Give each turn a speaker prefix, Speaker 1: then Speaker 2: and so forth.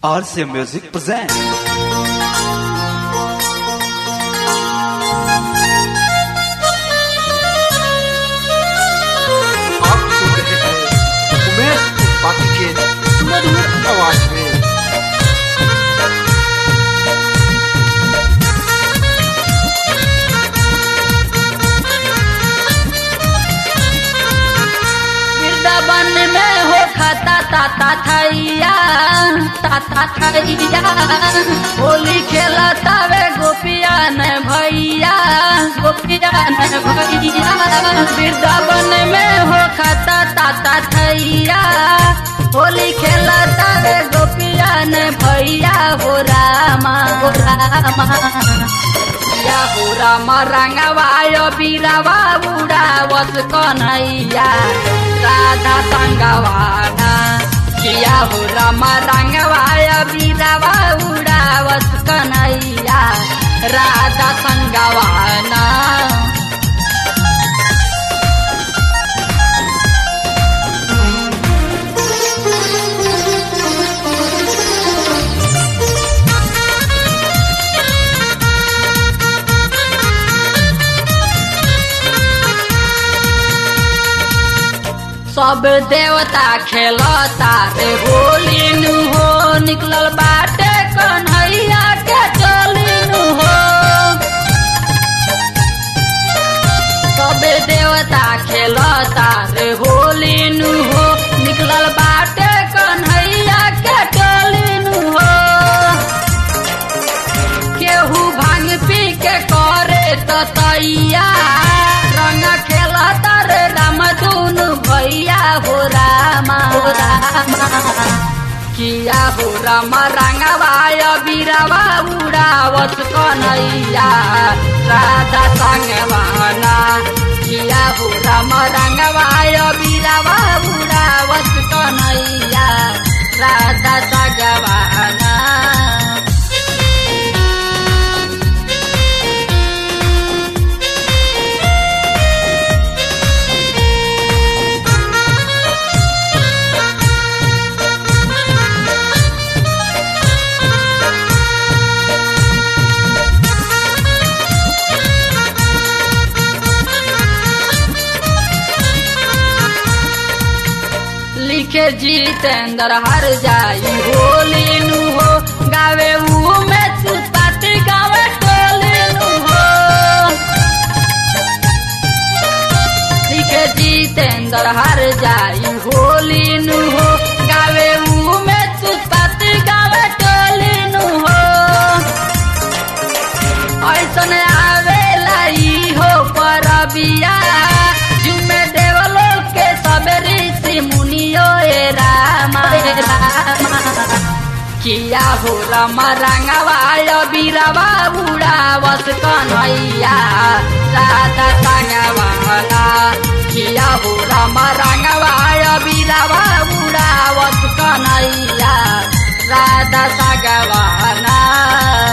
Speaker 1: RCA Music presents.
Speaker 2: आप सुन रहे हैं उमेश त्रिपाठी के सुमधुर आवाज में।
Speaker 3: वृंदावन में हो खाता ताता थैया होली खेलता वे गोपिया न भैया वृंदावन में हो खाता ताता थैया होली खेलता वे गोपिया न भैया हो रामा हो रामा रंगवाय बीरावा उड़ावत कन्हैया राधा संगवाना किया हो रामा रंगवाय बीरावा उड़ावत कन्हैया राधा संगवाना। सब देवता खेलता रे होली नु हो निकलल बाटे कन्हैया के टोली नु हो। सब देवता खेलता रे होली नु हो निकलल बाटे कन्हैया के टोली नु हो। केहू भांग पी के करे ततैया रंग खेलता रे राम दुनु भैया हो रामा किया हो रामा रंगवाय बीरावा उड़ावत कन्हैया राधा संगवाना किया हो रामा रंगवाय बीरावा उड़ावत कन्हैया राधा संगवाना। लिखे जितेंद्र हर जाई होली नु हो गावे में सुपाती गावे टोली नु हो। लिखे जितेंद्र हर जाई होली नु हो गावे में सुपाती गावे टोली नु हो। ऐसन आवेला ई हो परबिया जुमे देवलो के सब ऋषि मुनियो रामा किया हो रामा रंगवाय बीरावा उड़ावत कन्हैया राधा संगवाना किया हो रामा रंगवाय बीरावा उड़ावत कन्हैया राधा संगवाना।